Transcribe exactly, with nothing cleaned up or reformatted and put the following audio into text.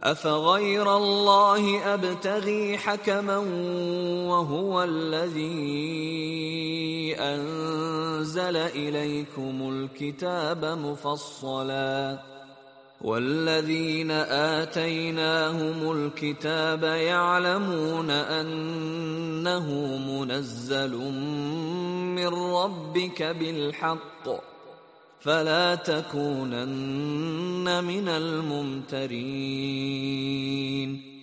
أفغير الله أبتغي حكما وهو الذي أنزل إليكم الكتاب مفصلا والذين آتيناهم الكتاب يعلمون أنه منزل من ربك بالحق فلا تكونن من الممترين